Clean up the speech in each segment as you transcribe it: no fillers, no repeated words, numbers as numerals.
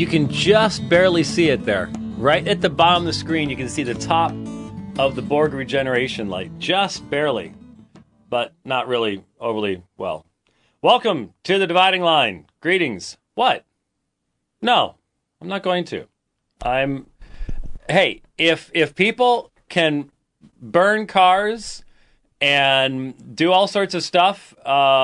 You can just barely see it there. Right at the bottom of the screen, you can see the top of the Borg regeneration light. Just barely, but not really overly well. Welcome to the Dividing Line. Greetings. What? No, I'm not going to. Hey, if people can burn cars and do all sorts of stuff,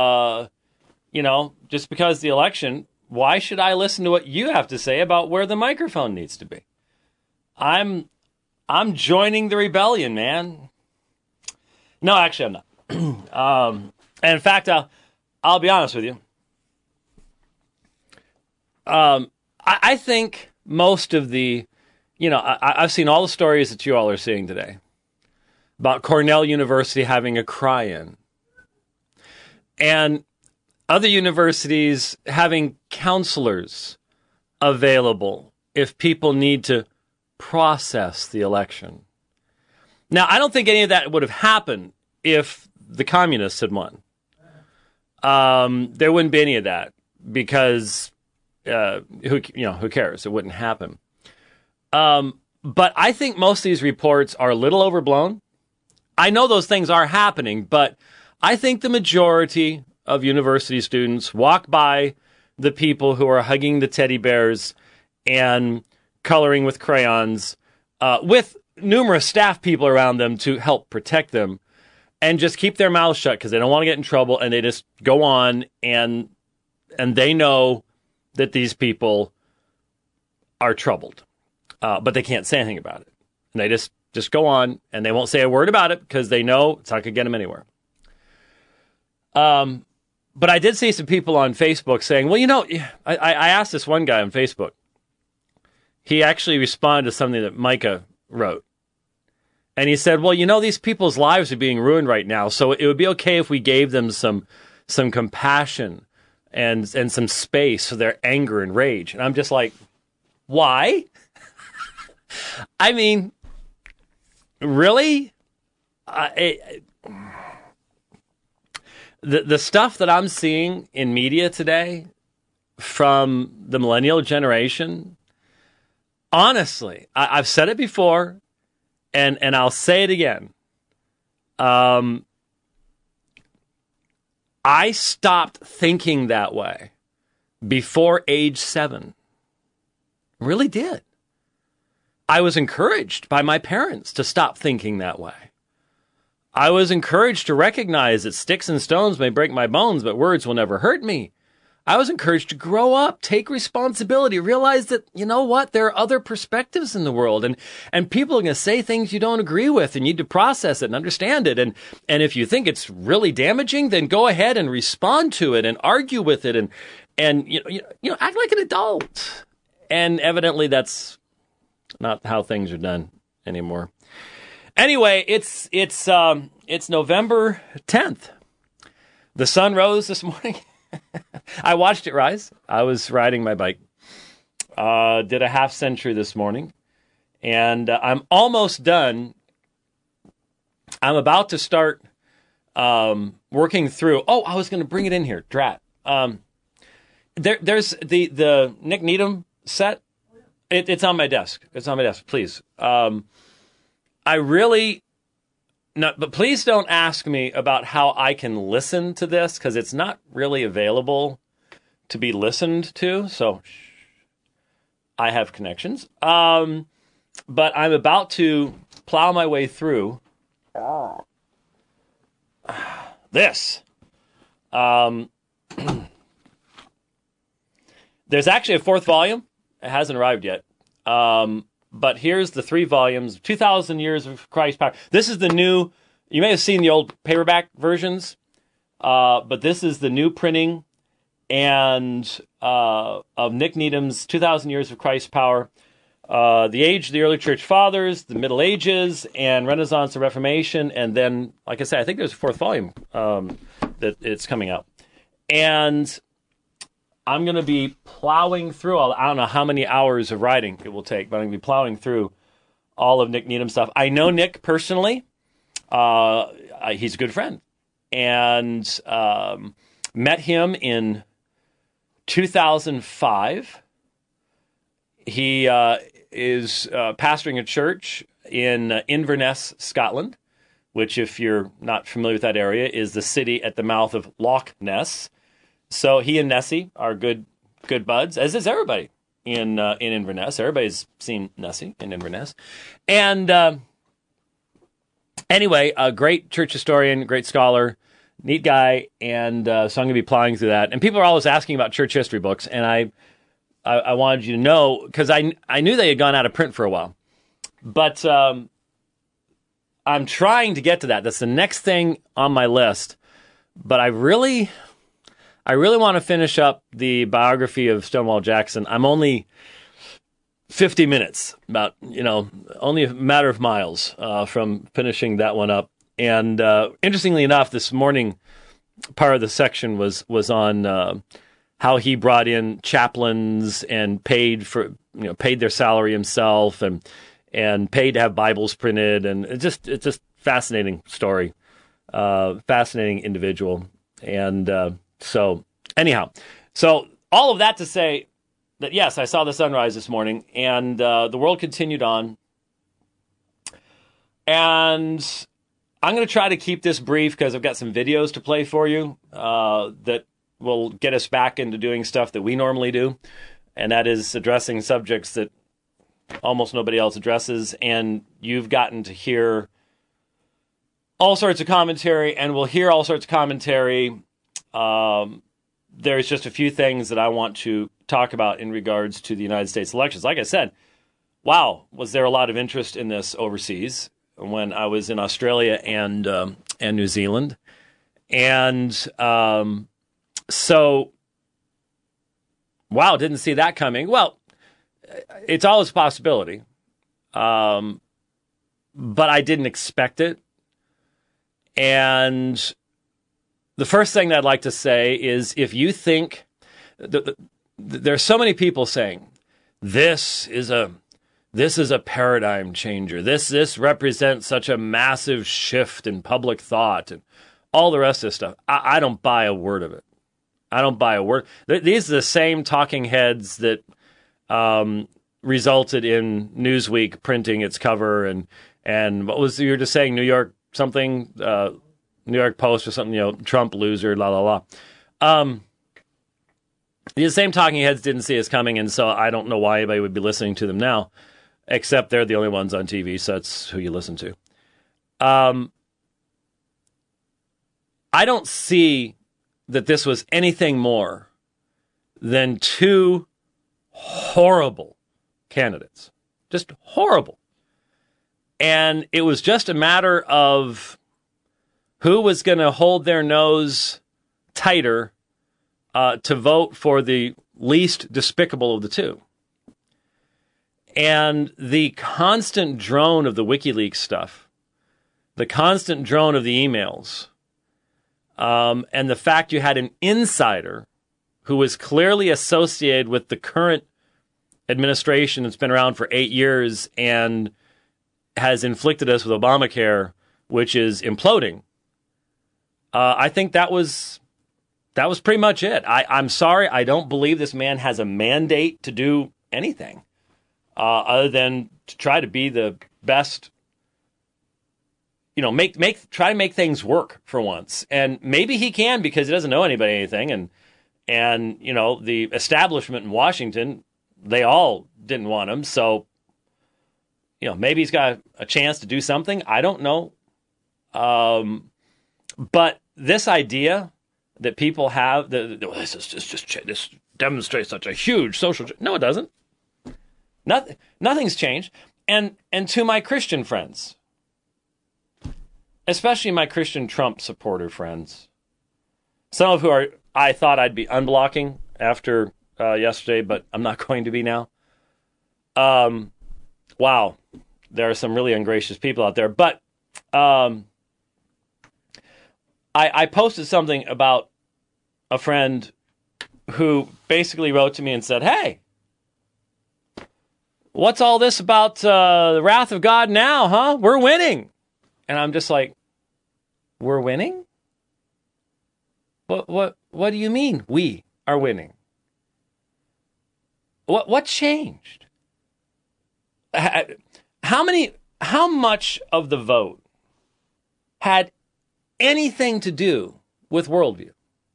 just because the election, why should I listen to what you have to say about where the microphone needs to be? I'm joining the rebellion, man. No, actually, I'm not. And in fact, I'll be honest with you. I think most of the, I've seen all the stories that you all are seeing today about Cornell University having a cry-in and other universities having counselors available if people need to process the election. Now, I don't think any of that would have happened if the communists had won. There wouldn't be any of that because who cares? It wouldn't happen. But I think most of these reports are a little overblown. I know those things are happening, but I think the majority of university students walk by the people who are hugging the teddy bears and coloring with crayons, with numerous staff people around them to help protect them, and just keep their mouths shut because they don't want to get in trouble, and they just go on, and they know that these people are troubled, but they can't say anything about it. And they just go on, and they won't say a word about it because they know it's not going to get them anywhere. But I did see some people on Facebook saying, well, I asked this one guy on Facebook. He actually responded to something that Micah wrote. And he said, well, these people's lives are being ruined right now, so it would be okay if we gave them some compassion and some space for their anger and rage. And I'm just like, why? I mean, really? The stuff that I'm seeing in media today from the millennial generation, honestly, I've said it before, and I'll say it again. I stopped thinking that way before age 7. Really did. I was encouraged by my parents to stop thinking that way. I was encouraged to recognize that sticks and stones may break my bones, but words will never hurt me. I was encouraged to grow up, take responsibility, realize that, you know what, there are other perspectives in the world, and people are going to say things you don't agree with, and you need to process it and understand it. And if you think it's really damaging, then go ahead and respond to it and argue with it and act like an adult. And evidently that's not how things are done anymore. Anyway, it's November 10th. The sun rose this morning. I watched it rise. I was riding my bike. Did a half century this morning. And I'm almost done. I'm about to start working through. Oh, I was going to bring it in here. Drat. There's the Nick Needham set. It's on my desk. It's on my desk, please. But please don't ask me about how I can listen to this, because it's not really available to be listened to. So I have connections. But I'm about to plow my way through this. There's actually a 4th volume. It hasn't arrived yet. But here's the 3 volumes, 2,000 Years of Christ's Power. This is the new, you may have seen the old paperback versions, but this is the new printing and of Nick Needham's 2,000 Years of Christ's Power, the age of the early church fathers, the Middle Ages, and Renaissance and Reformation. And then, like I said, I think there's a 4th volume that it's coming out. And I'm going to be plowing through I don't know how many hours of writing it will take, but I'm going to be plowing through all of Nick Needham's stuff. I know Nick personally. He's a good friend. And met him in 2005 He is pastoring a church in Inverness, Scotland, which, if you're not familiar with that area, is the city at the mouth of Loch Ness. So he and Nessie are good buds, as is everybody in Inverness. Everybody's seen Nessie in Inverness. And anyway, a great church historian, great scholar, neat guy, and so I'm going to be plying through that. And people are always asking about church history books, and I wanted you to know, because I knew they had gone out of print for a while. But I'm trying to get to that. That's the next thing on my list. But I really want to finish up the biography of Stonewall Jackson. I'm only 50 minutes, only a matter of miles from finishing that one up. And interestingly enough, this morning, part of the section was on how he brought in chaplains and paid their salary himself and paid to have Bibles printed. And it's just fascinating story, fascinating individual. And so anyhow, so all of that to say that, yes, I saw the sunrise this morning, and the world continued on. And I'm going to try to keep this brief because I've got some videos to play for you that will get us back into doing stuff that we normally do, and that is addressing subjects that almost nobody else addresses. And you've gotten to hear all sorts of commentary, and we'll hear all sorts of commentary. There's just a few things that I want to talk about in regards to the United States elections. Like I said, wow, was there a lot of interest in this overseas when I was in Australia and New Zealand. And so, wow, didn't see that coming. Well, it's always a possibility, but I didn't expect it. And the first thing that I'd like to say is, if you think there's so many people saying this is a paradigm changer, this represents such a massive shift in public thought and all the rest of this stuff, I don't buy a word of it. I don't buy a word. These are the same talking heads that resulted in Newsweek printing its cover and what was, you were just saying, New York something, New York Post or something, Trump loser, la la la. These same talking heads didn't see us coming, and so I don't know why anybody would be listening to them now, except they're the only ones on TV, so that's who you listen to. I don't see that this was anything more than two horrible candidates. Just horrible. And it was just a matter of who was going to hold their nose tighter to vote for the least despicable of the two. And the constant drone of the WikiLeaks stuff, the constant drone of the emails, and the fact you had an insider who was clearly associated with the current administration that's been around for 8 years and has inflicted us with Obamacare, which is imploding. I think that was pretty much it. I'm sorry, I don't believe this man has a mandate to do anything other than to try to be the best. Try to make things work for once, and maybe he can because he doesn't know anybody anything, and the establishment in Washington, they all didn't want him, so maybe he's got a chance to do something. I don't know, but this idea that people have that this demonstrates such a huge social. No, it doesn't. Nothing's changed, and to my Christian friends. Especially my Christian Trump supporter friends, some of who I thought I'd be unblocking after yesterday, but I'm not going to be now. Wow, there are some really ungracious people out there. But I posted something about a friend who basically wrote to me and said, "Hey, what's all this about the wrath of God now, huh? We're winning." And I'm just like, we're winning? What do you mean we are winning? What changed? how much of the vote had anything to do with worldview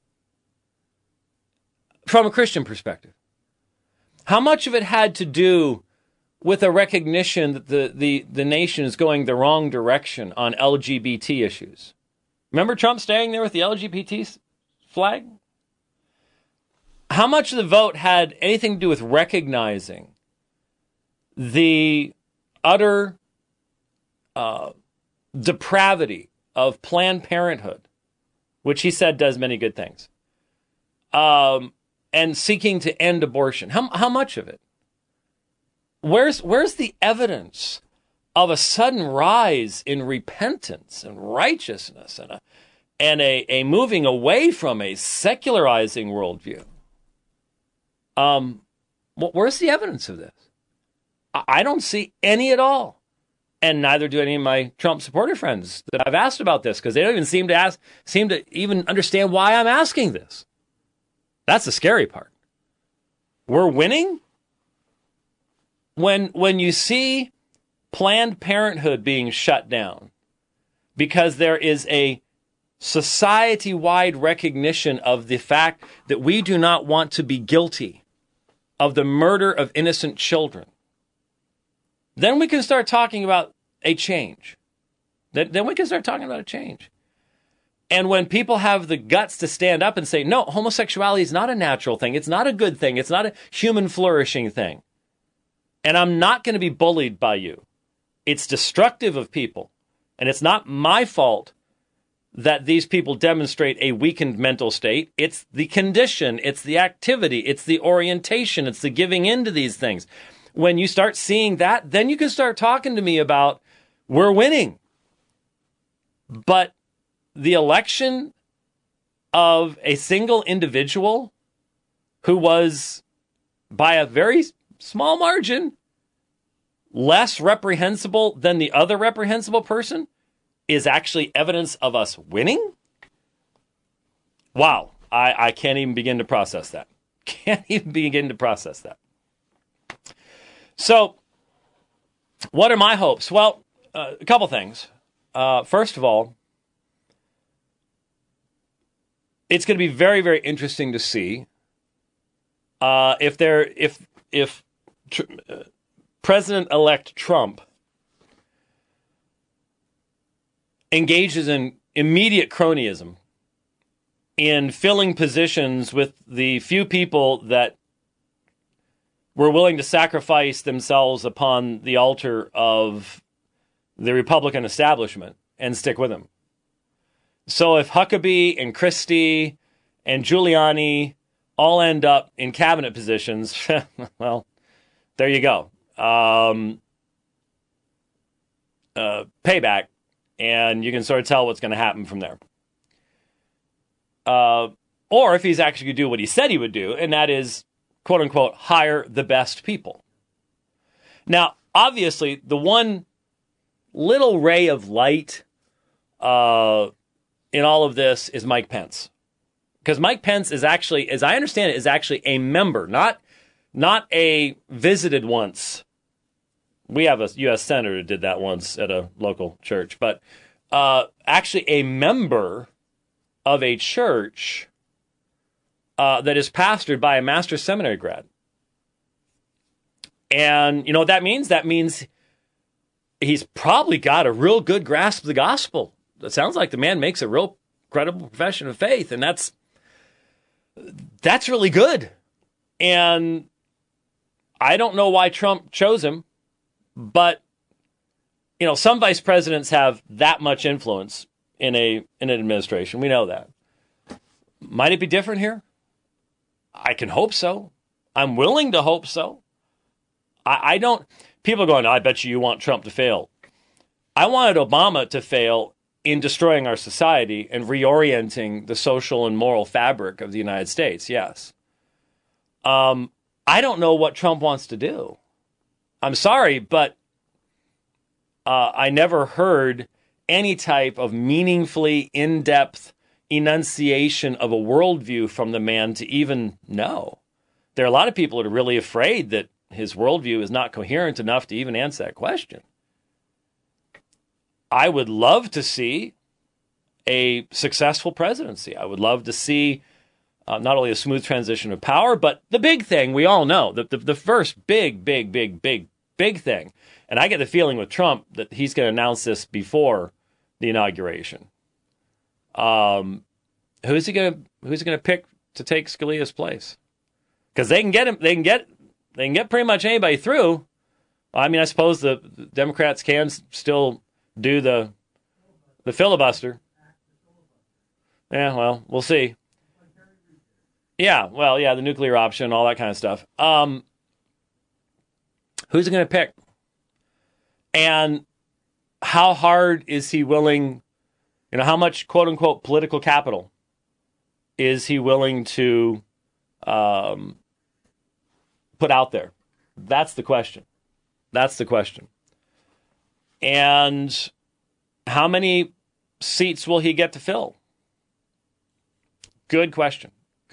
from a Christian perspective? How much of it had to do with a recognition that the nation is going the wrong direction on LGBT issues? Remember Trump staying there with the LGBT flag? How much of the vote had anything to do with recognizing the utter depravity of Planned Parenthood, which he said does many good things, and seeking to end abortion? How much of it? Where's the evidence of a sudden rise in repentance and righteousness and a moving away from a secularizing worldview? Where's the evidence of this? I don't see any at all. And neither do any of my Trump supporter friends that I've asked about this, because they don't even seem to even understand why I'm asking this. That's the scary part. We're winning? When you see Planned Parenthood being shut down because there is a society-wide recognition of the fact that we do not want to be guilty of the murder of innocent children, then we can start talking about a change. Then we can start talking about a change. And when people have the guts to stand up and say, no, homosexuality is not a natural thing. It's not a good thing. It's not a human flourishing thing. And I'm not going to be bullied by you. It's destructive of people. And it's not my fault that these people demonstrate a weakened mental state. It's the condition. It's the activity. It's the orientation. It's the giving in to these things. When you start seeing that, then you can start talking to me about we're winning. But the election of a single individual who was, by a very small margin, less reprehensible than the other reprehensible person, is actually evidence of us winning? Wow. I can't even begin to process that. Can't even begin to process that. So, what are my hopes? Well, a couple things. First of all, it's going to be very, very interesting to see if President-elect Trump engages in immediate cronyism in filling positions with the few people that were willing to sacrifice themselves upon the altar of the Republican establishment and stick with him. So if Huckabee and Christie and Giuliani all end up in cabinet positions, well, there you go. Payback, and you can sort of tell what's going to happen from there. Or if he's actually going to do what he said he would do, and that is, quote unquote, hire the best people. Now, obviously, the one little ray of light in all of this is Mike Pence. Because Mike Pence is actually, as I understand it, is actually a member, not a visited once. We have a U.S. senator who did that once at a local church, but actually a member of a church that is pastored by a master's seminary grad. And you know what that means? That means he's probably got a real good grasp of the gospel. It sounds like the man makes a real credible profession of faith, and that's really good. And I don't know why Trump chose him, but you know, some vice presidents have that much influence in an administration. We know that. Might it be different here? I can hope so. I'm willing to hope so. I don't. People are going, I bet you want Trump to fail. I wanted Obama to fail in destroying our society and reorienting the social and moral fabric of the United States. Yes. I don't know what Trump wants to do. I'm sorry, but I never heard any type of meaningfully in-depth enunciation of a worldview from the man to even know. There are a lot of people that are really afraid that his worldview is not coherent enough to even answer that question. I would love to see a successful presidency. I would love to see not only a smooth transition of power, but the big thing we all know, the first big thing. And I get the feeling with Trump that he's going to announce this before the inauguration. Who's he going to pick to take Scalia's place? Because they can get him. They can get pretty much anybody through. I mean, I suppose the Democrats can still do the filibuster. Yeah, well, we'll see. Yeah, well, yeah, the nuclear option, all that kind of stuff. Who's he going to pick? And how hard is he willing, how much quote-unquote political capital is he willing to put out there? That's the question. And how many seats will he get to fill? Good question.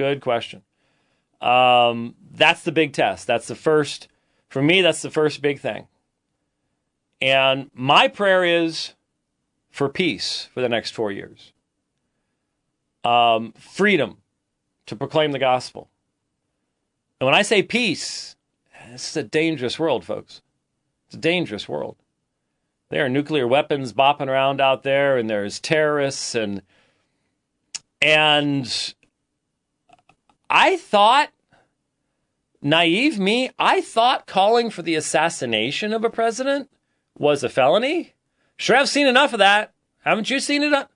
That's the big test. For me, that's the first big thing. And my prayer is for peace for the next 4 years. Freedom to proclaim the gospel. And when I say peace, this is a dangerous world, folks. It's a dangerous world. There are nuclear weapons bopping around out there, and there's terrorists, and I thought, naive me, I thought calling for the assassination of a president was a felony. Sure, I've seen enough of that. Haven't you seen it?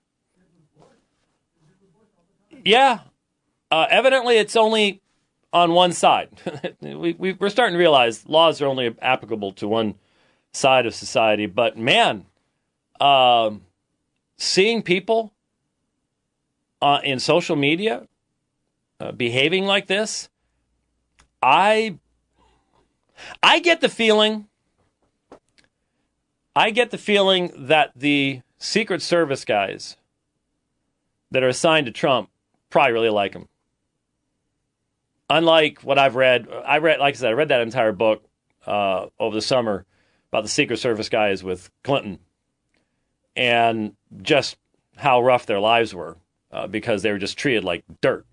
Yeah. Evidently, it's only on one side. We're starting to realize laws are only applicable to one side of society. But man, seeing people in social media behaving like this, I get the feeling that the Secret Service guys that are assigned to Trump probably really like him. Unlike what I've read, like I said, I read that entire book over the summer about the Secret Service guys with Clinton and just how rough their lives were because they were just treated like dirt.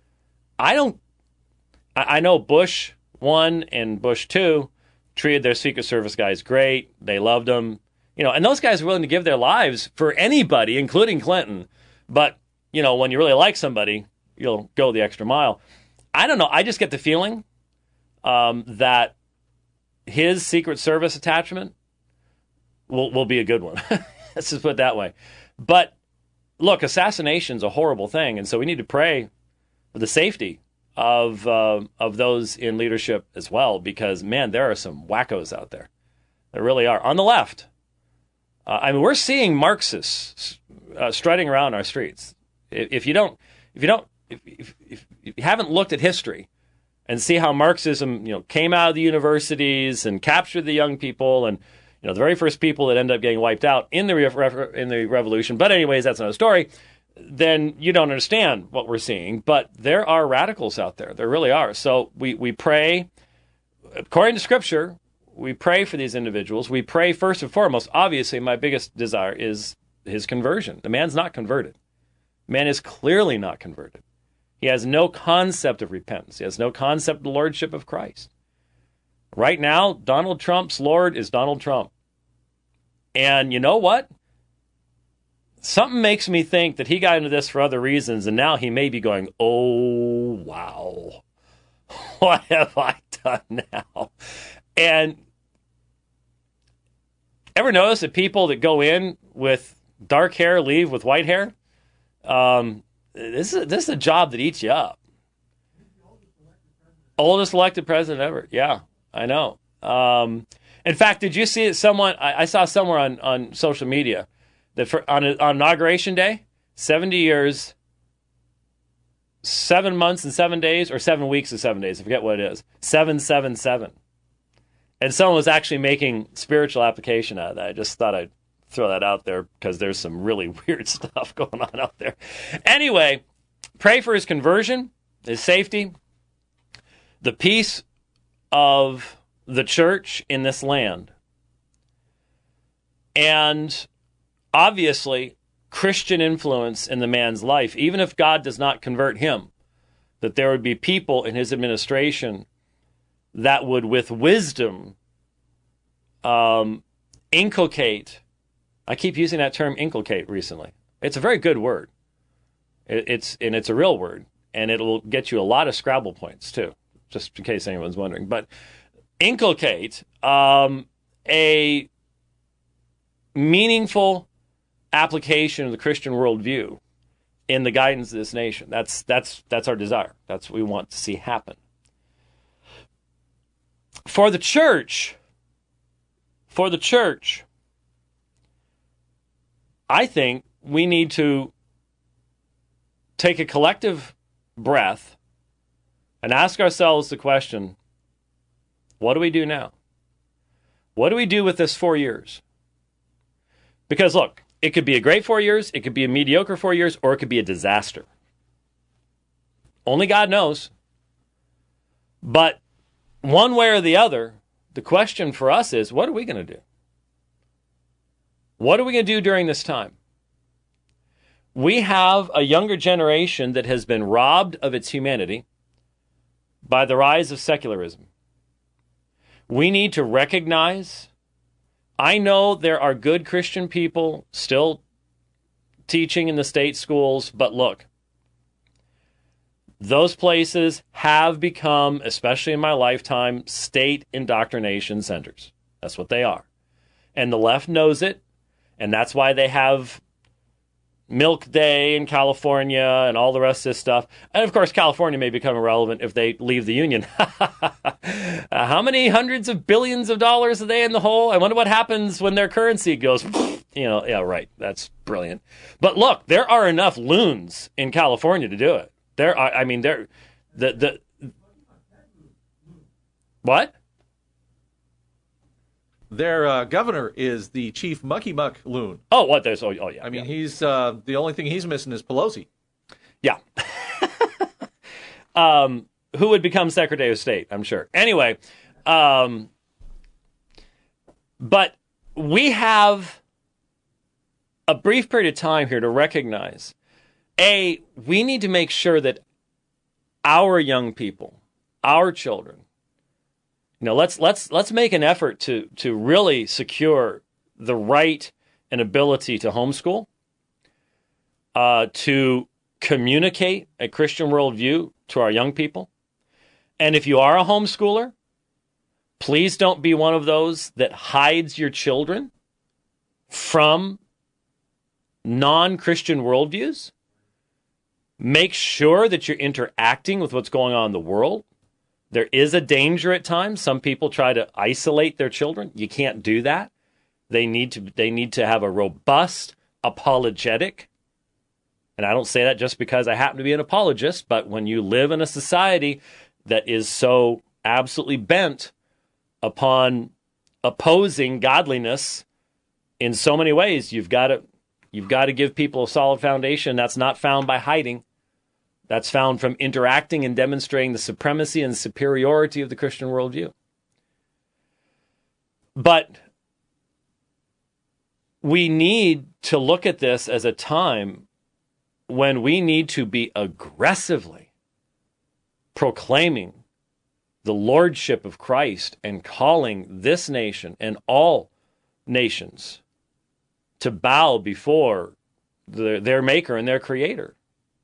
I know Bush 1 and Bush 2 treated their Secret Service guys great. They loved them. And those guys are willing to give their lives for anybody, including Clinton. But, when you really like somebody, you'll go the extra mile. I don't know. I just get the feeling that his Secret Service attachment will be a good one. Let's just put it that way. But, look, assassination's a horrible thing, and so we need to pray for the safety of those in leadership as well, because, man, there are some wackos out there. There really are. On the left, we're seeing Marxists strutting around our streets. If you haven't looked at history and see how Marxism, came out of the universities and captured the young people, and the very first people that end up getting wiped out in the revolution. But anyways, that's another story. Then you don't understand what we're seeing. But there are radicals out there. There really are. So we pray, according to Scripture, we pray for these individuals. We pray first and foremost. Obviously, my biggest desire is his conversion. The man's not converted. The man is clearly not converted. He has no concept of repentance. He has no concept of the lordship of Christ. Right now, Donald Trump's Lord is Donald Trump. And you know what? Something makes me think that he got into this for other reasons, and now he may be going, oh, wow. What have I done now? And ever notice that people that go in with dark hair leave with white hair? This is a job that eats you up. Oldest elected president ever. Yeah, I know. In fact, did you see it? I saw somewhere on social media that on Inauguration Day, 70 years, 7 months and 7 days, or 7 weeks and 7 days. I forget what it is. 777. And someone was actually making spiritual application out of that. I just thought I'd throw that out there because there's some really weird stuff going on out there. Anyway, pray for his conversion, his safety, the peace of the church in this land. And obviously, Christian influence in the man's life, even if God does not convert him, that there would be people in his administration that would, with wisdom, inculcate. I keep using that term inculcate recently. It's a very good word. It's a real word, and it'll get you a lot of Scrabble points too, just in case anyone's wondering. But inculcate a meaningful application of the Christian worldview in the guidance of this nation. That's our desire. That's what we want to see happen. For the church, I think we need to take a collective breath and ask ourselves the question, what do we do now? What do we do with this 4 years? Because look, it could be a great 4 years, it could be a mediocre 4 years, or it could be a disaster. Only God knows. But one way or the other, the question for us is, what are we going to do? What are we going to do during this time? We have a younger generation that has been robbed of its humanity by the rise of secularism. We need to recognize, I know there are good Christian people still teaching in the state schools, but look, those places have become, especially in my lifetime, state indoctrination centers. That's what they are. And the left knows it, and that's why they have Milk Day in California and all the rest of this stuff. And of course, California may become irrelevant if they leave the union. How many hundreds of billions of dollars are they in the hole? I wonder what happens when their currency goes, yeah, right. That's brilliant. But look, there are enough loons in California to do it. What? Their governor is the chief mucky muck loon. Oh, what? Yeah. I mean, he's the only thing he's missing is Pelosi. Yeah. Who would become Secretary of State, I'm sure. Anyway, but we have a brief period of time here to recognize, we need to make sure that our young people, our children, let's make an effort to really secure the right and ability to homeschool, to communicate a Christian worldview to our young people. And if you are a homeschooler, please don't be one of those that hides your children from non-Christian worldviews. Make sure that you're interacting with what's going on in the world. There is a danger at times. Some people try to isolate their children. You can't do that. They need to have a robust apologetic. And I don't say that just because I happen to be an apologist, but when you live in a society that is so absolutely bent upon opposing godliness in so many ways, you've got to give people a solid foundation. That's not found by hiding. That's found from interacting and demonstrating the supremacy and superiority of the Christian worldview. But we need to look at this as a time when we need to be aggressively proclaiming the lordship of Christ and calling this nation and all nations to bow before their maker and their creator.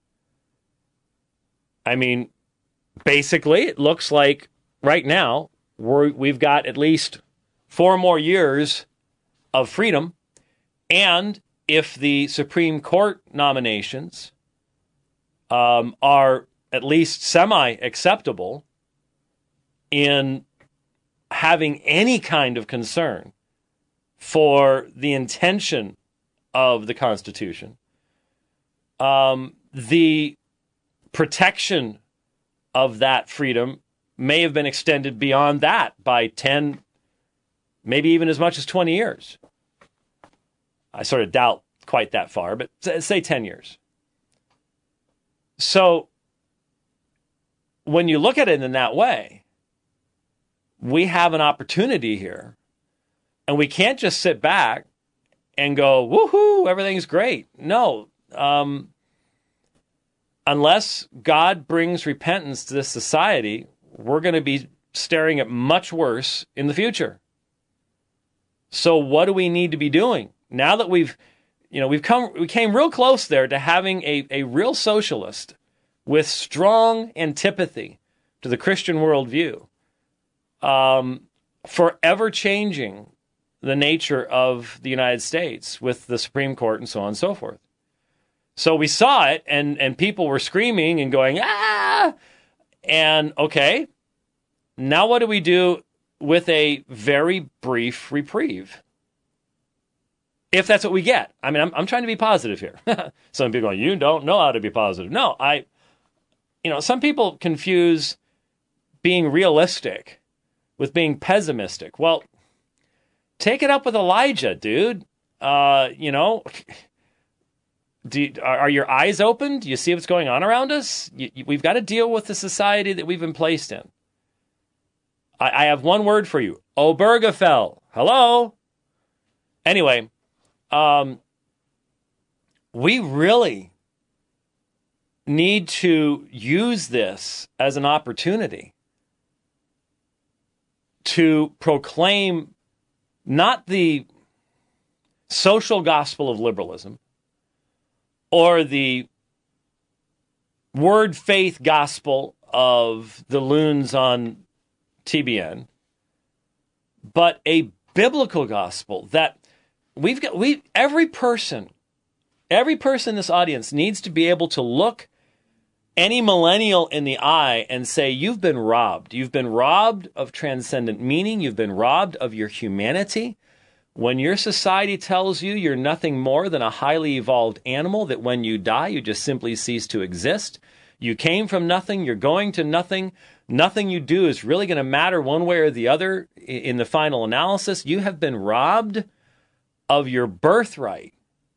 I mean, basically, it looks like right now we've got at least 4 more years of freedom. And if the Supreme Court nominations are at least semi-acceptable in having any kind of concern for the intention of the Constitution, the protection of that freedom may have been extended beyond that by 10, maybe even as much as 20 years. I sort of doubt quite that far, but say 10 years. So when you look at it in that way, we have an opportunity here, and we can't just sit back and go, woohoo, everything's great. No, unless God brings repentance to this society, we're going to be staring at much worse in the future. So what do we need to be doing now that we came real close there to having a real socialist with strong antipathy to the Christian worldview, forever changing the nature of the United States with the Supreme Court and so on and so forth. So we saw it, and people were screaming and going, ah! And okay, now what do we do with a very brief reprieve? If that's what we get. I mean, I'm trying to be positive here. Some people go, you don't know how to be positive. No, some people confuse being realistic with being pessimistic. Well, take it up with Elijah, dude. Are your eyes open? Do you see what's going on around us? We've got to deal with the society that we've been placed in. I have one word for you. Obergefell. Hello? Anyway, we really need to use this as an opportunity to proclaim not the social gospel of liberalism or the word faith gospel of the loons on TBN, but a biblical gospel that every person in this audience needs to be able to look any millennial in the eye and say, you've been robbed. You've been robbed of transcendent meaning. You've been robbed of your humanity. When your society tells you you're nothing more than a highly evolved animal, that when you die, you just simply cease to exist. You came from nothing. You're going to nothing. Nothing you do is really going to matter one way or the other in the final analysis. You have been robbed of your birthright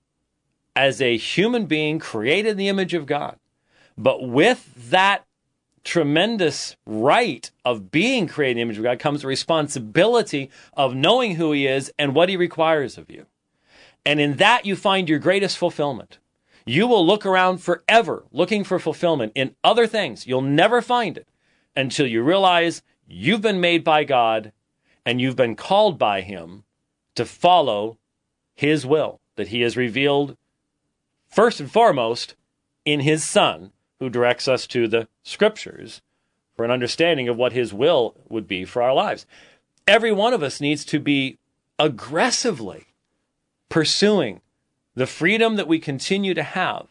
as a human being created in the image of God. But with that tremendous right of being created in the image of God comes the responsibility of knowing who He is and what He requires of you. And in that you find your greatest fulfillment. You will look around forever looking for fulfillment in other things. You'll never find it until you realize you've been made by God and you've been called by Him to follow His will that He has revealed first and foremost in His Son, who directs us to the Scriptures for an understanding of what His will would be for our lives. Every one of us needs to be aggressively pursuing the freedom that we continue to have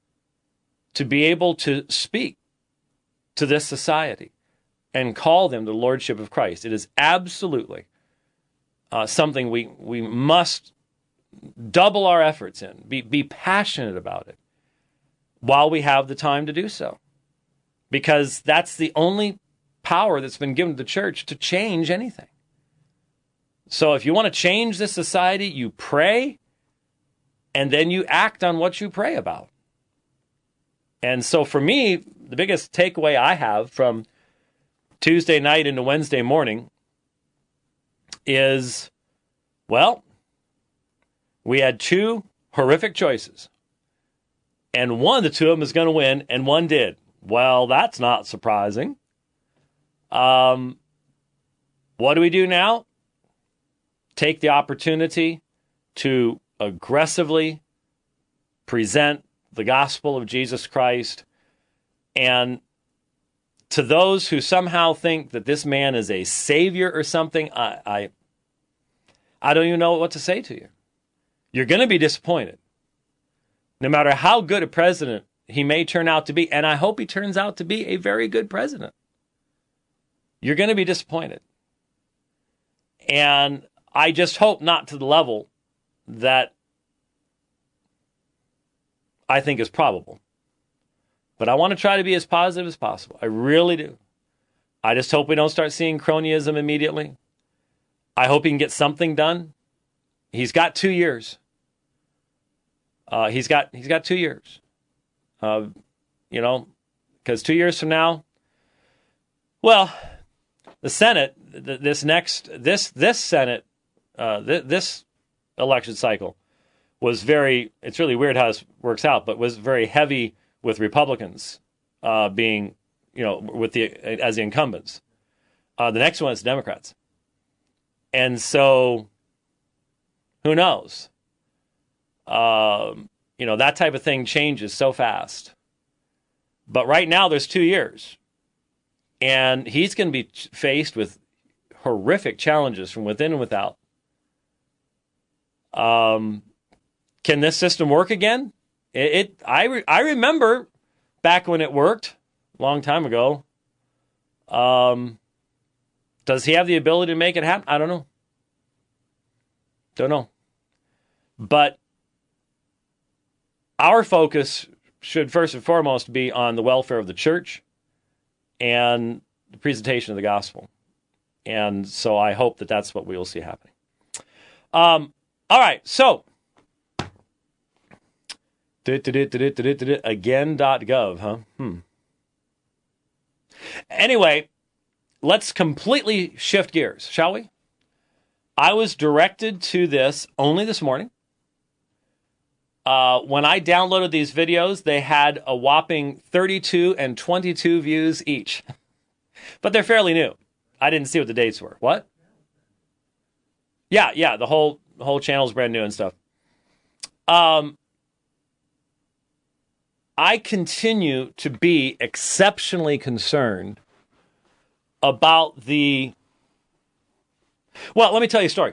to be able to speak to this society and call them to the Lordship of Christ. It is absolutely something we must double our efforts in, be passionate about it while we have the time to do so. Because that's the only power that's been given to the church to change anything. So if you want to change this society, you pray, and then you act on what you pray about. And so for me, the biggest takeaway I have from Tuesday night into Wednesday morning is, well, we had two horrific choices. And one of the two of them is going to win, and one did. Well, that's not surprising. What do we do now? Take the opportunity to aggressively present the gospel of Jesus Christ. And to those who somehow think that this man is a savior or something, I don't even know what to say to you. You're going to be disappointed. No matter how good a president he may turn out to be, and I hope he turns out to be a very good president, you're going to be disappointed. And I just hope not to the level that I think is probable. But I want to try to be as positive as possible. I really do. I just hope we don't start seeing cronyism immediately. I hope he can get something done. He's got 2 years. He's got 2 years. Because 2 years from now, well, the Senate, this Senate, this election cycle was it's really weird how this works out, but was very heavy with Republicans being, as the incumbents. The next one is Democrats. And so, who knows? That type of thing changes so fast. But right now, there's 2 years. And he's going to be faced with horrific challenges from within and without. Can this system work again? I remember back when it worked a long time ago. Does he have the ability to make it happen? I don't know. Don't know. But our focus should first and foremost be on the welfare of the church and the presentation of the gospel. And so I hope that that's what we will see happening. All right, so again.gov, huh? Anyway, let's completely shift gears, shall we? I was directed to this only this morning. When I downloaded these videos, they had a whopping 32 and 22 views each. But they're fairly new. I didn't see what the dates were. What? Yeah, the whole channel's brand new and stuff. I continue to be exceptionally concerned about well, let me tell you a story.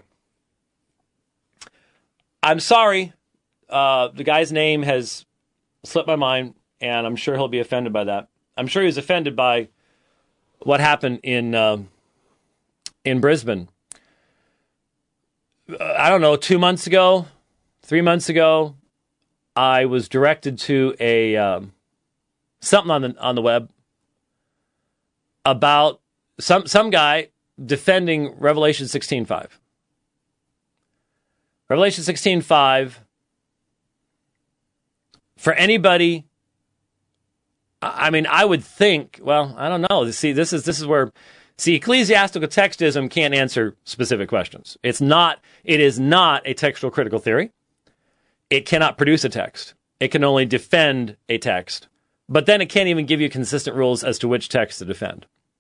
I'm sorry. The guy's name has slipped my mind, and I'm sure he'll be offended by that. I'm sure he was offended by what happened in Brisbane. I don't know, 2 months ago, 3 months ago, I was directed to something on the web about some guy defending Revelation 16:5. Revelation 16:5. For anybody, I mean, I would think, well, I don't know. See, this is where, ecclesiastical textism can't answer specific questions. It is not a textual critical theory. It cannot produce a text. It can only defend a text. But then it can't even give you consistent rules as to which text to defend.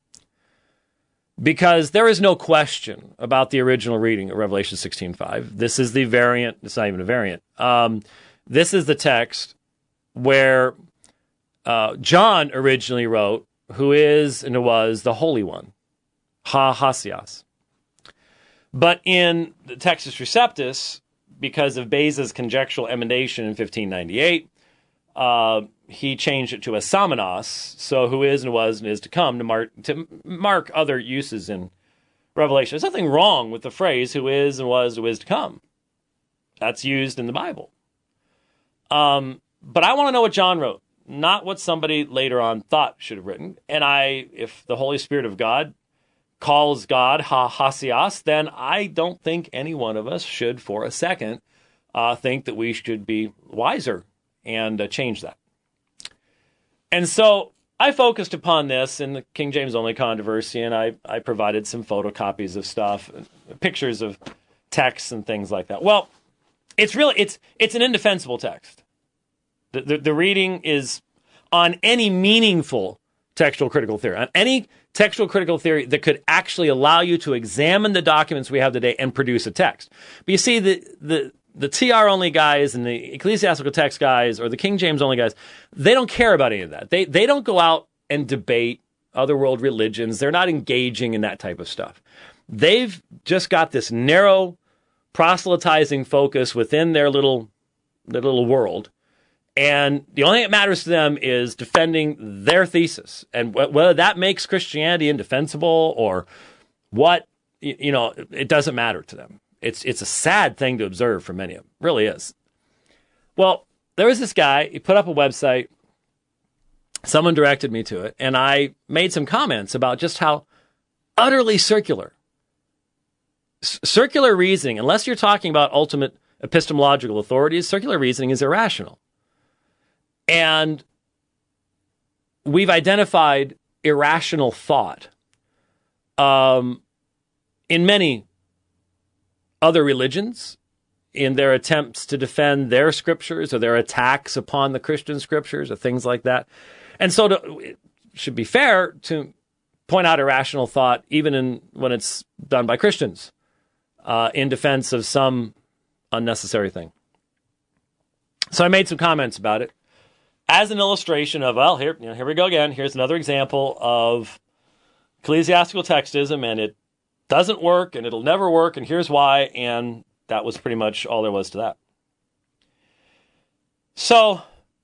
Because there is no question about the original reading of Revelation 16:5. This is the variant. It's not even a variant. This is the text where John originally wrote, who is and was the Holy One, Ha-Hasias. But in the Textus Receptus, because of Beza's conjectural emendation in 1598, he changed it to a Samenos, so who is and was and is to come, to mark other uses in Revelation. There's nothing wrong with the phrase who is and was who is to come. That's used in the Bible. But I want to know what John wrote, not what somebody later on thought should have written. And if the Holy Spirit of God calls God Ha-Hasias, then I don't think any one of us should for a second think that we should be wiser and change that. And so I focused upon this in the King James only controversy, and I provided some photocopies of stuff, pictures of texts and things like that. Well, it's an indefensible text. The reading is on any meaningful textual critical theory, on any textual critical theory that could actually allow you to examine the documents we have today and produce a text. But you see, the TR only guys and the ecclesiastical text guys or the King James only guys, they don't care about any of that. They don't go out and debate other world religions. They're not engaging in that type of stuff. They've just got this narrow proselytizing focus within their little world. And the only thing that matters to them is defending their thesis. And whether that makes Christianity indefensible or what, it doesn't matter to them. It's a sad thing to observe for many of them. It really is. Well, there was this guy, he put up a website, someone directed me to it, and I made some comments about just how utterly circular reasoning, unless you're talking about ultimate epistemological authorities, circular reasoning is irrational. And we've identified irrational thought in many other religions, in their attempts to defend their scriptures or their attacks upon the Christian scriptures or things like that. And so it should be fair to point out irrational thought even when it's done by Christians in defense of some unnecessary thing. So I made some comments about it as an illustration of, well, here we go again. Here's another example of ecclesiastical textism, and it doesn't work, and it'll never work, and here's why, and that was pretty much all there was to that. So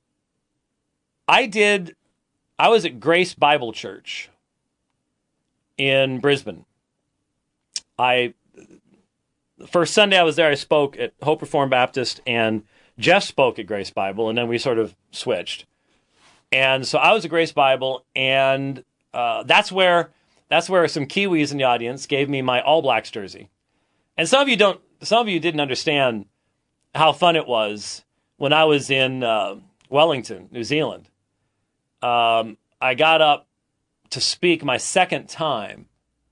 I was at Grace Bible Church in Brisbane. The first Sunday I was there, I spoke at Hope Reformed Baptist, and Jeff spoke at Grace Bible, and then we sort of switched. And so I was at Grace Bible, and that's where some Kiwis in the audience gave me my All Blacks jersey. And some of you didn't understand how fun it was when I was in Wellington, New Zealand. I got up to speak my second time,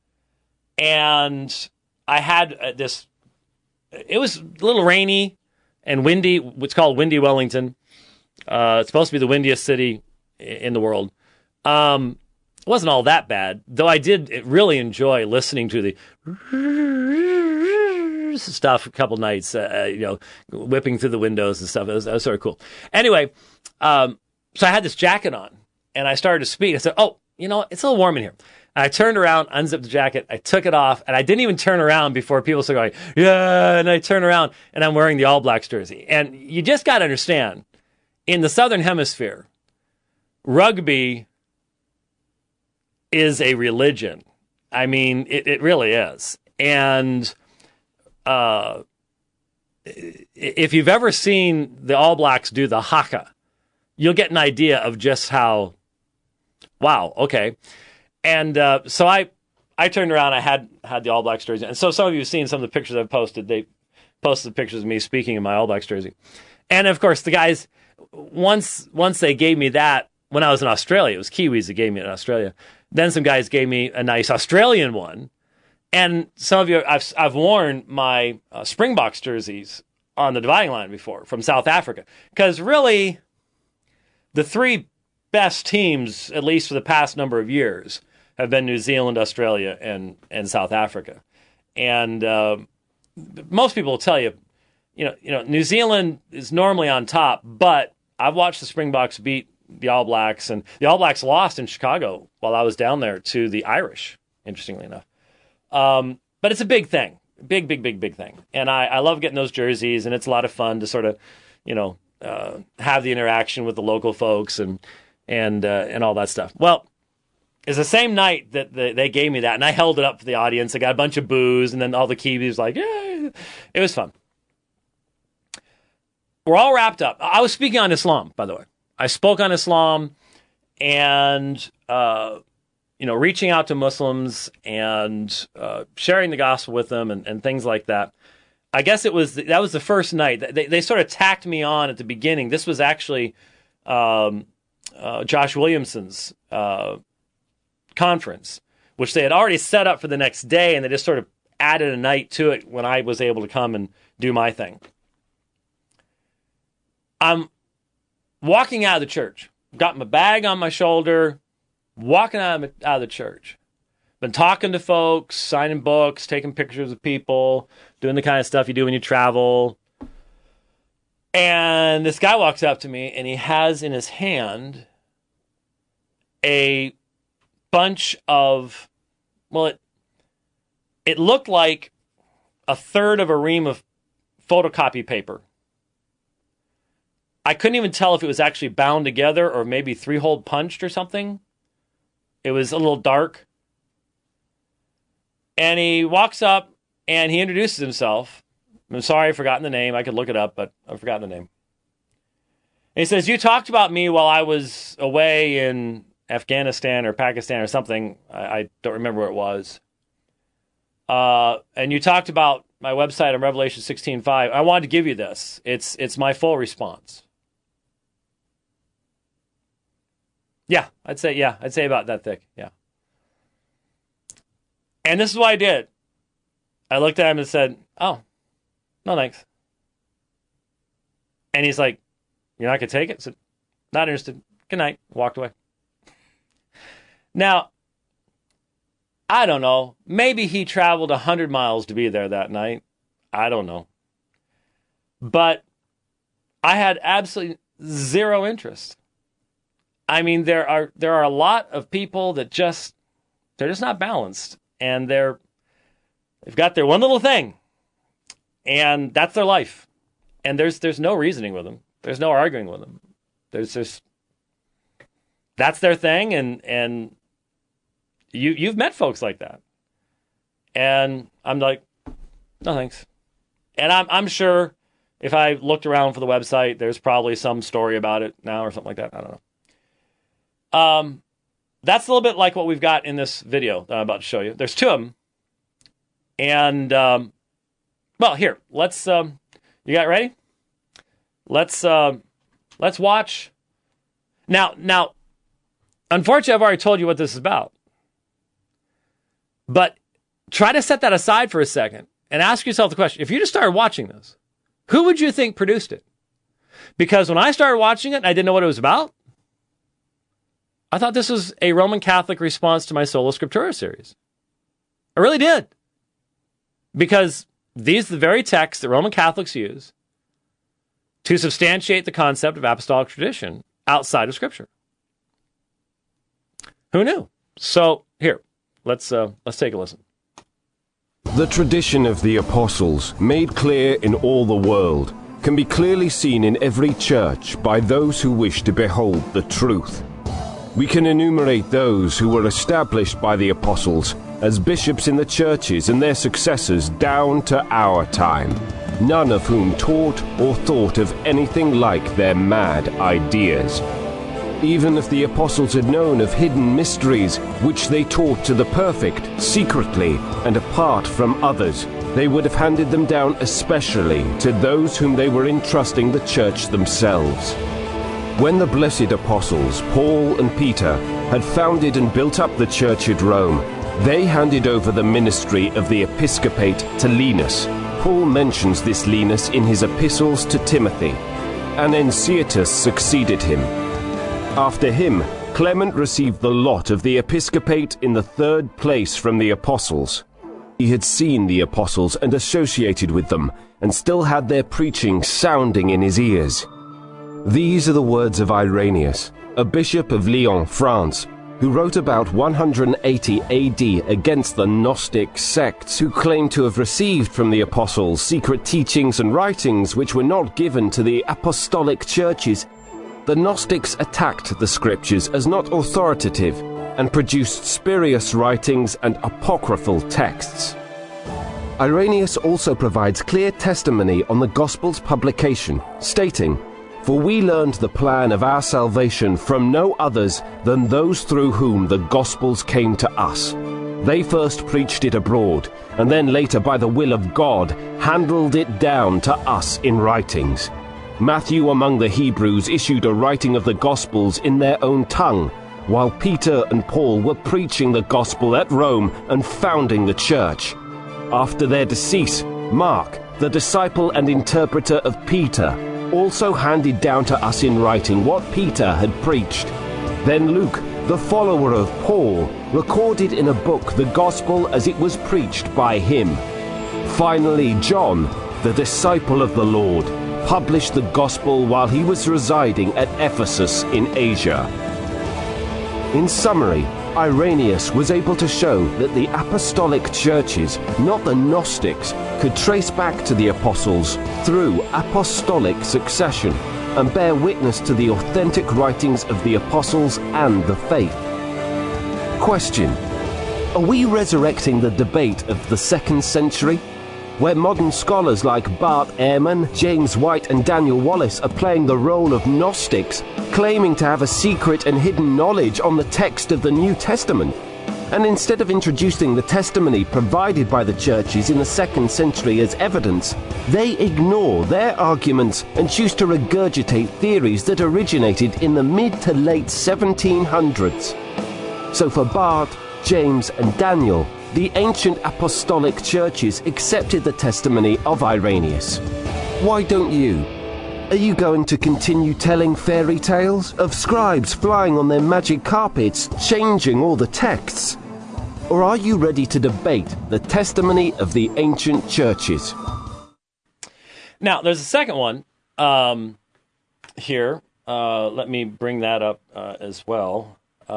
and I had this. It was a little rainy and windy. What's called Windy Wellington. It's supposed to be the windiest city in the world. It wasn't all that bad, though I did really enjoy listening to the stuff a couple nights, whipping through the windows and stuff. That was sort of cool. Anyway, so I had this jacket on, and I started to speak. I said, it's a little warm in here. And I turned around, unzipped the jacket, I took it off, and I didn't even turn around before people started going, yeah, and I turn around, and I'm wearing the All Blacks jersey. And you just got to understand, in the Southern Hemisphere, rugby is a religion. I mean, it really is. And if you've ever seen the All Blacks do the haka, you'll get an idea of just how, wow, okay. And so I turned around, I had the All Blacks jersey. And so some of you have seen some of the pictures I've posted. They posted pictures of me speaking in my All Blacks jersey. And of course, the guys, once they gave me that, when I was in Australia, it was Kiwis that gave me it in Australia. Then some guys gave me a nice Australian one. And some of you, I've worn my Springboks jerseys on the dividing line before from South Africa. Because really, the three best teams, at least for the past number of years, have been New Zealand, Australia, and South Africa. And most people will tell you, New Zealand is normally on top, but I've watched the Springboks beat the All Blacks, and the All Blacks lost in Chicago while I was down there to the Irish, interestingly enough. But it's a big thing, big thing. And I love getting those jerseys, and it's a lot of fun to sort of, have the interaction with the local folks and all that stuff. Well, it's the same night that they gave me that, and I held it up for the audience. I got a bunch of boos, and then all the Kiwis like, yeah, it was fun. We're all wrapped up. I was speaking on Islam, by the way. I spoke on Islam and, reaching out to Muslims and sharing the gospel with them and things like that. I guess that was the first night. They sort of tacked me on at the beginning. This was actually Josh Williamson's conference, which they had already set up for the next day, and they just sort of added a night to it when I was able to come and do my thing. I'm walking out of the church, got my bag on my shoulder, walking out of the church. Been talking to folks, signing books, taking pictures of people, doing the kind of stuff you do when you travel. And this guy walks up to me, and he has in his hand a bunch of, it looked like a third of a ream of photocopy paper. I couldn't even tell if it was actually bound together or maybe 3-hole punched or something. It was a little dark. And he walks up and he introduces himself. I'm sorry, I've forgotten the name. I could look it up, but I've forgotten the name. And he says, you talked about me while I was away in Afghanistan or Pakistan or something. I don't remember where it was. And you talked about my website on Revelation 16:5. I wanted to give you this. It's my full response. I'd say about that thick. Yeah. And this is what I did. I looked at him and said, oh, no thanks. And he's like, you're not going to take it? I said, not interested. Good night. Walked away. Now, I don't know. Maybe he traveled 100 miles to be there that night. I don't know. But I had absolutely zero interest. I mean, there are a lot of people that they're just not balanced, and they've got their one little thing, and that's their life. And there's no reasoning with them. There's no arguing with them. There's just, that's their thing, and you've met folks like that. And I'm like, no thanks. And I'm sure if I looked around for the website, there's probably some story about it now or something like that. I don't know. That's a little bit like what we've got in this video that I'm about to show you. There's two of them. And, well, here, let's, you got ready? Let's watch. Now, unfortunately, I've already told you what this is about. But try to set that aside for a second and ask yourself the question, if you just started watching this, who would you think produced it? Because when I started watching it and I didn't know what it was about, I thought this was a Roman Catholic response to my Sola Scriptura series. I really did. Because these are the very texts that Roman Catholics use to substantiate the concept of apostolic tradition outside of Scripture. Who knew? So, here, let's take a listen. The tradition of the apostles, made clear in all the world, can be clearly seen in every church by those who wish to behold the truth. We can enumerate those who were established by the apostles as bishops in the churches and their successors down to our time, none of whom taught or thought of anything like their mad ideas. Even if the apostles had known of hidden mysteries which they taught to the perfect, secretly and apart from others, they would have handed them down especially to those whom they were entrusting the church themselves. When the blessed apostles, Paul and Peter, had founded and built up the church at Rome, they handed over the ministry of the episcopate to Linus. Paul mentions this Linus in his epistles to Timothy, and Encietus succeeded him. After him, Clement received the lot of the episcopate in the third place from the apostles. He had seen the apostles and associated with them, and still had their preaching sounding in his ears. These are the words of Irenaeus, a bishop of Lyon, France, who wrote about 180 AD against the Gnostic sects who claimed to have received from the apostles secret teachings and writings which were not given to the apostolic churches. The Gnostics attacked the scriptures as not authoritative and produced spurious writings and apocryphal texts. Irenaeus also provides clear testimony on the Gospel's publication, stating, "For we learned the plan of our salvation from no others than those through whom the Gospels came to us. They first preached it abroad, and then later by the will of God handled it down to us in writings. Matthew among the Hebrews issued a writing of the Gospels in their own tongue, while Peter and Paul were preaching the Gospel at Rome and founding the church. After their decease, Mark, the disciple and interpreter of Peter, also handed down to us in writing what Peter had preached. Then Luke, the follower of Paul, recorded in a book the Gospel as it was preached by him. Finally, John, the disciple of the Lord, published the Gospel while he was residing at Ephesus in Asia." In summary, Irenaeus was able to show that the apostolic churches, not the Gnostics, could trace back to the apostles through apostolic succession and bear witness to the authentic writings of the apostles and the faith. Question: are we resurrecting the debate of the 2nd century, where modern scholars like Bart Ehrman, James White and Daniel Wallace are playing the role of Gnostics, claiming to have a secret and hidden knowledge on the text of the New Testament? And instead of introducing the testimony provided by the churches in the 2nd century as evidence, they ignore their arguments and choose to regurgitate theories that originated in the mid to late 1700s. So for Bart, James and Daniel, the ancient apostolic churches accepted the testimony of Irenaeus. Why don't you? Are you going to continue telling fairy tales of scribes flying on their magic carpets, changing all the texts? Or are you ready to debate the testimony of the ancient churches? Now, there's a second one here. Let me bring that up as well.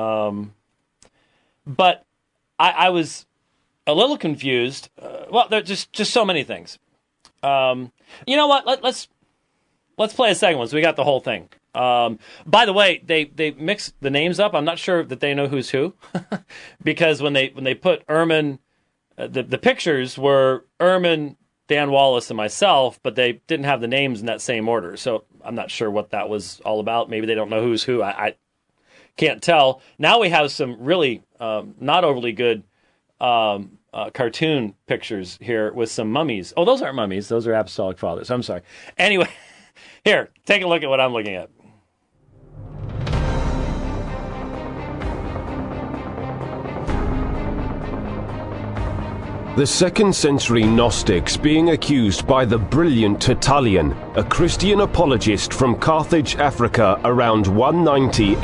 But I was a little confused. Well, there's just so many things. You know what? Let's play a second one so we got the whole thing. By the way, they mixed the names up. I'm not sure that they know who's who because when they put Ehrman, the pictures were Ehrman, Dan Wallace, and myself, but they didn't have the names in that same order. So I'm not sure what that was all about. Maybe they don't know who's who. I can't tell. Now we have some really not overly good cartoon pictures here with some mummies. Oh, those aren't mummies. Those are apostolic fathers. I'm sorry. Anyway, here, take a look at what I'm looking at. The 2nd century Gnostics being accused by the brilliant Tertullian, a Christian apologist from Carthage, Africa, around 190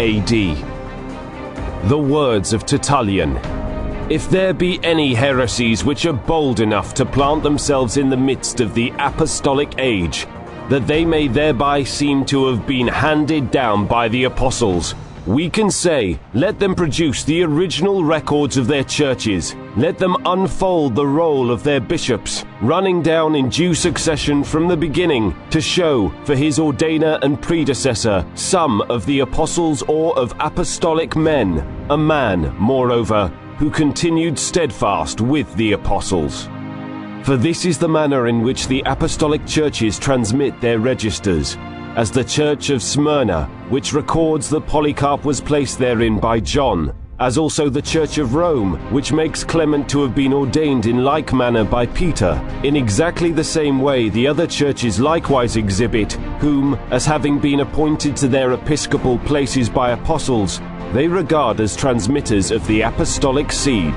AD. The words of Tertullian: "If there be any heresies which are bold enough to plant themselves in the midst of the apostolic age, that they may thereby seem to have been handed down by the apostles, we can say, let them produce the original records of their churches, let them unfold the roll of their bishops, running down in due succession from the beginning, to show, for his ordainer and predecessor, some of the apostles or of apostolic men, a man, moreover, who continued steadfast with the apostles. For this is the manner in which the apostolic churches transmit their registers, as the church of Smyrna, which records that Polycarp was placed therein by John, as also the church of Rome, which makes Clement to have been ordained in like manner by Peter. In exactly the same way the other churches likewise exhibit, whom, as having been appointed to their episcopal places by apostles, they regard as transmitters of the apostolic seed."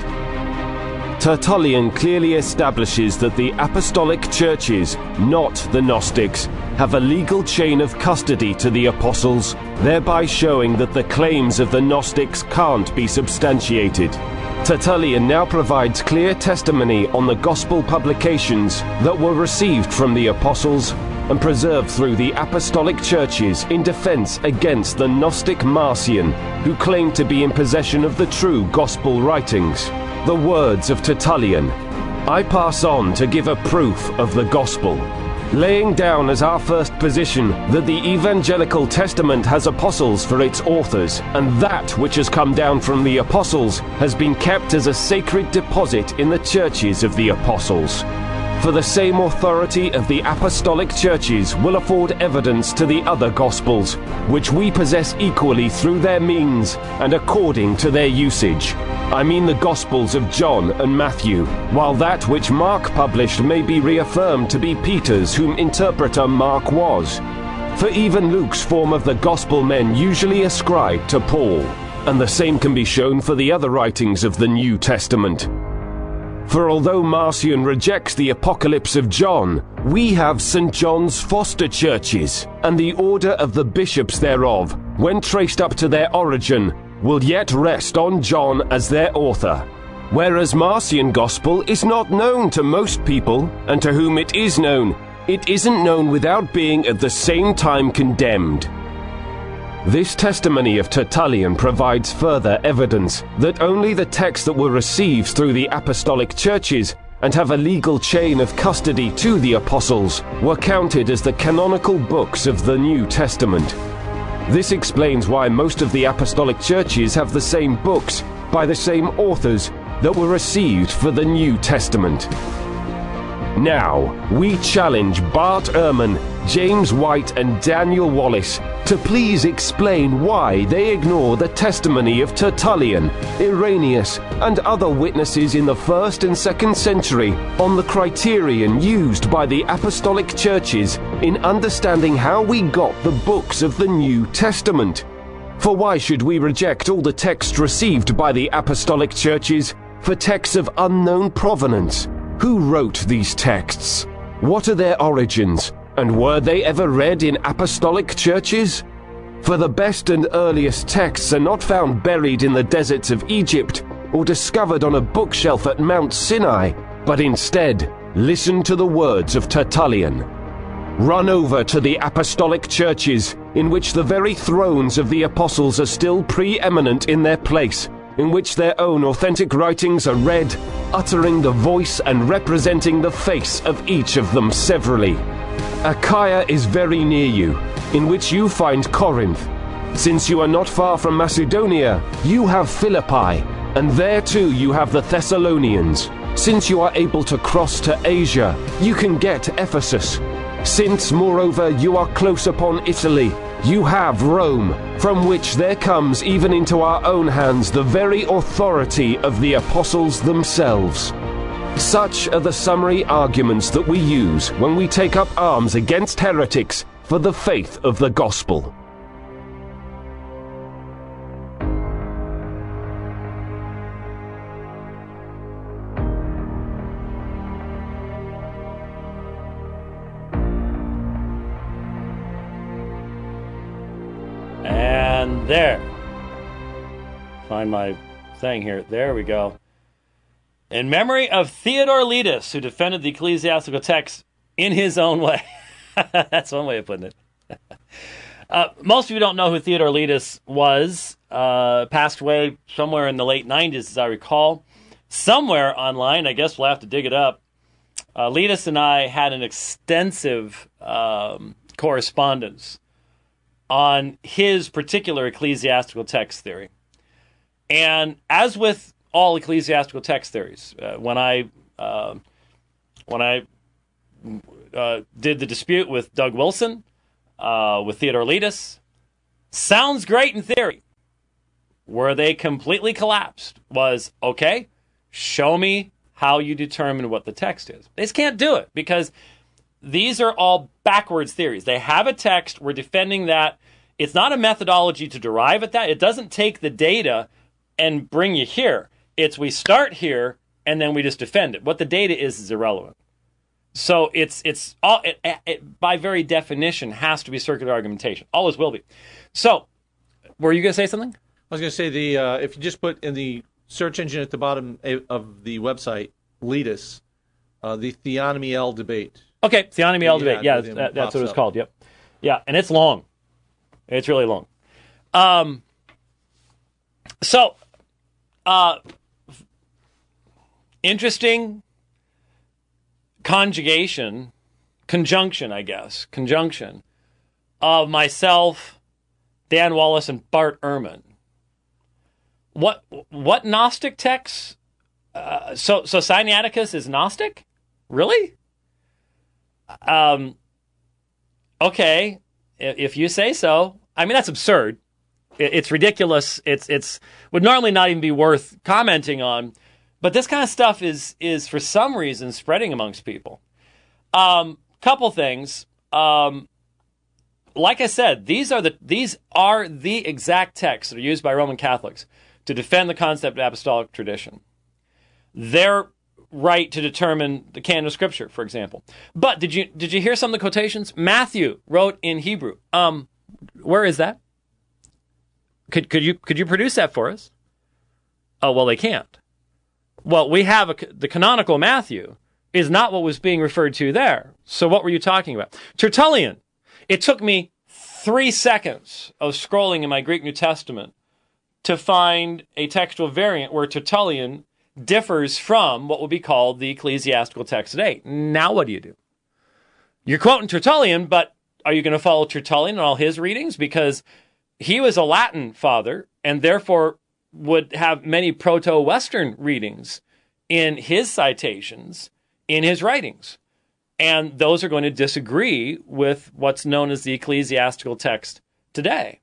Tertullian clearly establishes that the apostolic churches, not the Gnostics, have a legal chain of custody to the apostles, thereby showing that the claims of the Gnostics can't be substantiated. Tertullian now provides clear testimony on the gospel publications that were received from the apostles and preserved through the apostolic churches in defense against the Gnostic Marcion, who claimed to be in possession of the true gospel writings. The words of Tertullian: "I pass on to give a proof of the gospel, laying down as our first position that the Evangelical Testament has apostles for its authors, and that which has come down from the apostles has been kept as a sacred deposit in the churches of the apostles. For the same authority of the apostolic churches will afford evidence to the other gospels, which we possess equally through their means and according to their usage. I mean the Gospels of John and Matthew, while that which Mark published may be reaffirmed to be Peter's, whom interpreter Mark was. For even Luke's form of the Gospel men usually ascribed to Paul, and the same can be shown for the other writings of the New Testament. For although Marcion rejects the Apocalypse of John, we have St. John's foster churches, and the order of the bishops thereof, when traced up to their origin, will yet rest on John as their author. Whereas Marcion Gospel is not known to most people, and to whom it is known, it isn't known without being at the same time condemned." This testimony of Tertullian provides further evidence that only the texts that were received through the apostolic churches and have a legal chain of custody to the apostles were counted as the canonical books of the New Testament. This explains why most of the apostolic churches have the same books by the same authors that were received for the New Testament. Now, we challenge Bart Ehrman, James White and Daniel Wallace to please explain why they ignore the testimony of Tertullian, Irenaeus, and other witnesses in the 1st and 2nd century on the criterion used by the apostolic churches in understanding how we got the books of the New Testament. For why should we reject all the texts received by the apostolic churches for texts of unknown provenance. Who wrote these texts? What are their origins? And were they ever read in apostolic churches? For the best and earliest texts are not found buried in the deserts of Egypt or discovered on a bookshelf at Mount Sinai, but instead, listen to the words of Tertullian. Run over to the apostolic churches, in which the very thrones of the apostles are still preeminent in their place, in which their own authentic writings are read, uttering the voice and representing the face of each of them severally. Achaia is very near you, in which you find Corinth. Since you are not far from Macedonia, you have Philippi, and there too you have the Thessalonians. Since you are able to cross to Asia, you can get Ephesus. Since, moreover, you are close upon Italy, you have Rome, from which there comes even into our own hands the very authority of the apostles themselves. Such are the summary arguments that we use when we take up arms against heretics for the faith of the gospel. And there. Find my thing here. There we go. In memory of Theodore Letus, who defended the ecclesiastical text in his own way. That's one way of putting it. Most of you don't know who Theodore Letus was. Passed away somewhere in the late 90s, as I recall. Somewhere online, I guess we'll have to dig it up. Letus and I had an extensive correspondence on his particular ecclesiastical text theory. And as with all ecclesiastical text theories, when I did the dispute with Doug Wilson, with Theodore Letus, sounds great in theory. Where they completely collapsed was, okay, show me how you determine what the text is. They just can't do it because these are all backwards theories. They have a text. We're defending that. It's not a methodology to derive at that. It doesn't take the data and bring you here. It's we start here and then we just defend it. What the data is irrelevant. So it's all it by very definition has to be circular argumentation. Always will be. So, were you going to say something? I was going to say if you just put in the search engine at the bottom of the website Letus, the Theonomy L debate. Okay, Theonomy L debate. Yeah, that's what it's called. Yep. Yeah, and it's long. It's really long. Interesting conjunction, I guess, of myself, Dan Wallace, and Bart Ehrman. What Gnostic texts? So Sinaiticus is Gnostic? Really? Okay, if you say so. I mean, that's absurd. It's ridiculous. It's would normally not even be worth commenting on. But this kind of stuff is for some reason spreading amongst people. Couple things. Like I said, these are the exact texts that are used by Roman Catholics to defend the concept of apostolic tradition. Their right to determine the canon of Scripture, for example. But did you hear some of the quotations? Matthew wrote in Hebrew. Where is that? Could you produce that for us? Oh, well, they can't. Well, we have the canonical Matthew is not what was being referred to there. So what were you talking about? Tertullian. It took me 3 seconds of scrolling in my Greek New Testament to find a textual variant where Tertullian differs from what would be called the ecclesiastical text today. Now what do? You're quoting Tertullian, but are you going to follow Tertullian and all his readings? Because he was a Latin father and therefore would have many proto-Western readings in his citations, in his writings. And those are going to disagree with what's known as the ecclesiastical text today.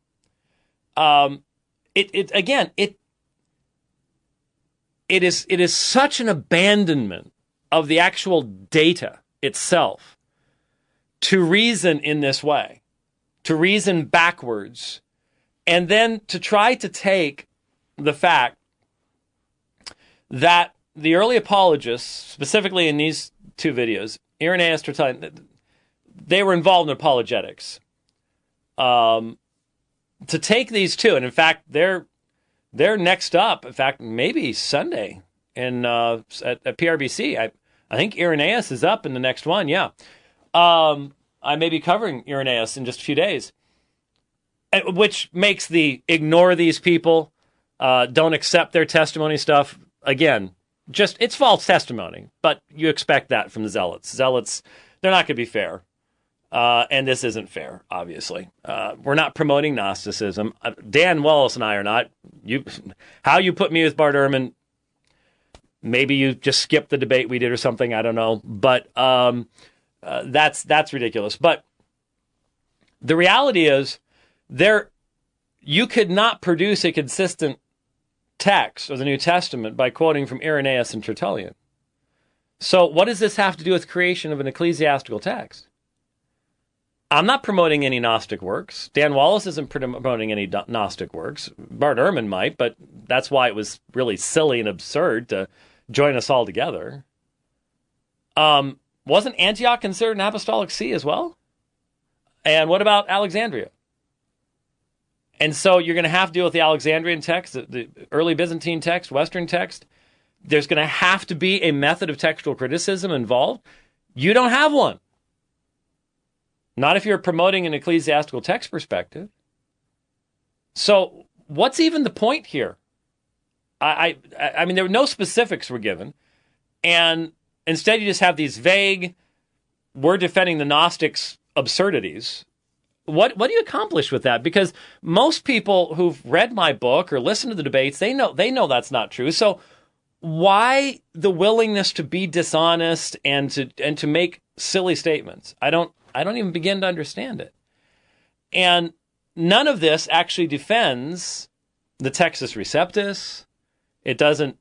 It is such an abandonment of the actual data itself to reason in this way, to reason backwards, and then to try to take the fact that the early apologists, specifically in these two videos, Irenaeus, Tertullian, they were involved in apologetics. To take these two, and in fact, they're next up. In fact, maybe Sunday at PRBC. I think Irenaeus is up in the next one. Yeah, I may be covering Irenaeus in just a few days, which makes the ignore these people, don't accept their testimony stuff. Again, it's false testimony, but you expect that from the zealots. Zealots, they're not going to be fair. And this isn't fair, obviously. We're not promoting Gnosticism. Dan Wallace and I are not. How you put me with Bart Ehrman, maybe you just skipped the debate we did or something, I don't know. But that's ridiculous. But the reality is, you could not produce a consistent text of the New Testament by quoting from Irenaeus and Tertullian. So what does this have to do with creation of an ecclesiastical text? I'm not promoting any Gnostic works. Dan Wallace isn't promoting any Gnostic works. Bart Ehrman might, but that's why it was really silly and absurd to join us all together. Wasn't Antioch considered an apostolic see as well? And what about Alexandria? And so you're going to have to deal with the Alexandrian text, the early Byzantine text, Western text. There's going to have to be a method of textual criticism involved. You don't have one. Not if you're promoting an ecclesiastical text perspective. So what's even the point here? I mean, there were no specifics were given. And instead you just have these vague, we're defending the Gnostics' absurdities. What do you accomplish with that? Because most people who've read my book or listened to the debates, they know that's not true. So why the willingness to be dishonest and to make silly statements? I don't even begin to understand it. And none of this actually defends the Textus Receptus. It doesn't,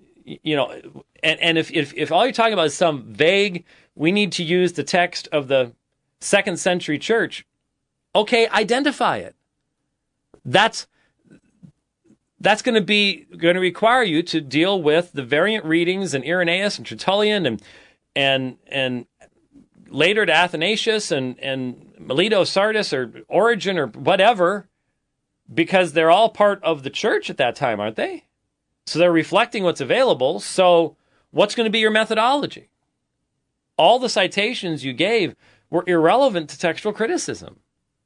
and if all you're talking about is some vague, we need to use the text of the 2nd century church, okay, identify it. That's going to require you to deal with the variant readings in Irenaeus and Tertullian and later to Athanasius and Melito Sardis or Origen or whatever, because they're all part of the church at that time, aren't they? So they're reflecting what's available. So what's going to be your methodology? All the citations you gave were irrelevant to textual criticism.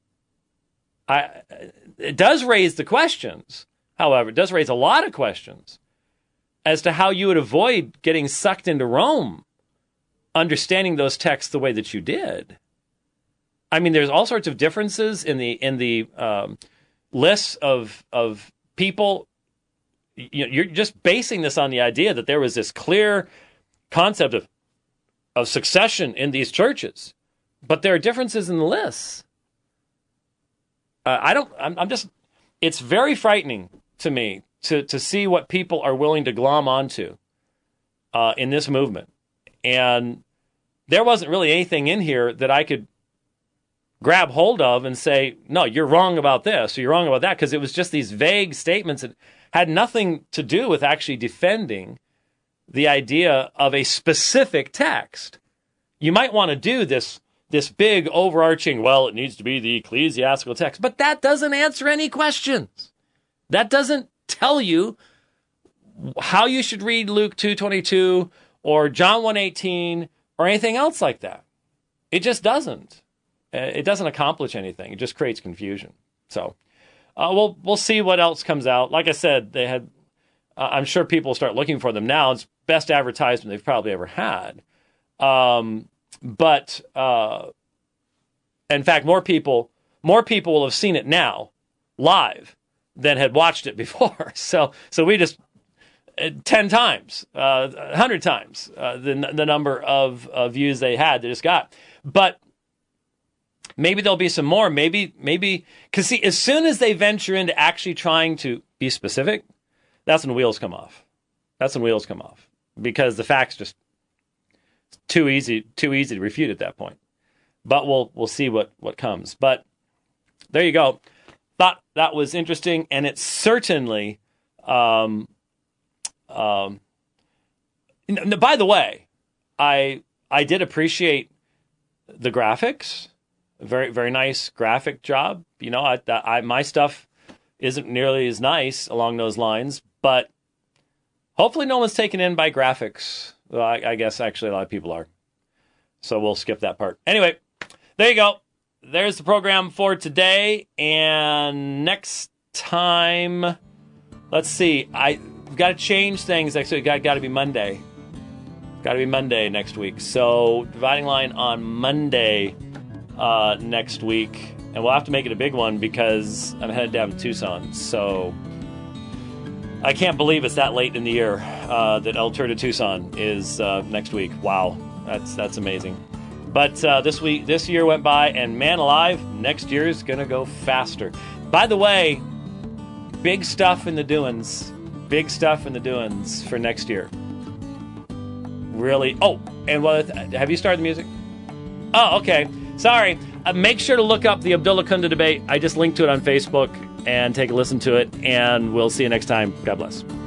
It does raise the questions, however, it does raise a lot of questions as to how you would avoid getting sucked into Rome, understanding those texts the way that you did. I mean, there's all sorts of differences in the lists of people. You're just basing this on the idea that there was this clear concept of succession in these churches, but there are differences in the lists. It's very frightening to me to see what people are willing to glom onto in this movement. And there wasn't really anything in here that I could grab hold of and say, no, you're wrong about this or you're wrong about that, because it was just these vague statements that had nothing to do with actually defending the idea of a specific text. You might want to do this big overarching, well, it needs to be the ecclesiastical text, but that doesn't answer any questions. That doesn't tell you how you should read Luke 2:22 or John 1:18 or anything else like that. It just doesn't. It doesn't accomplish anything. It just creates confusion. So we'll see what else comes out. Like I said, they had. I'm sure people will start looking for them now. It's best advertisement they've probably ever had. But in fact, more people will have seen it now live than had watched it before. So we just 10 times, 100 times the number of views they just got. But maybe there'll be some more. Maybe because see, as soon as they venture into actually trying to be specific, that's when wheels come off. Because the facts just too easy to refute at that point. But we'll see what comes. But there you go. Thought that was interesting, and it certainly By the way, I did appreciate the graphics. Very, very nice graphic job. My stuff isn't nearly as nice along those lines, but hopefully no one's taken in by graphics. Well, I guess actually a lot of people are. So we'll skip that part. Anyway, there you go. There's the program for today. And next time, let's see. I've got to change things. Actually, got to be Monday. Got to be Monday next week. So Dividing Line on Monday next week. And we'll have to make it a big one because I'm headed down to Tucson. So I can't believe it's that late in the year that El Tour de Tucson is next week. Wow, that's amazing. But this year went by, and man alive, next year is going to go faster. By the way, big stuff in the doings. Big stuff in the doings for next year. Really. Oh, and have you started the music? Oh, okay. Sorry. Make sure to look up the Abdullah Kunda debate. I just linked to it on Facebook, and take a listen to it, and we'll see you next time. God bless.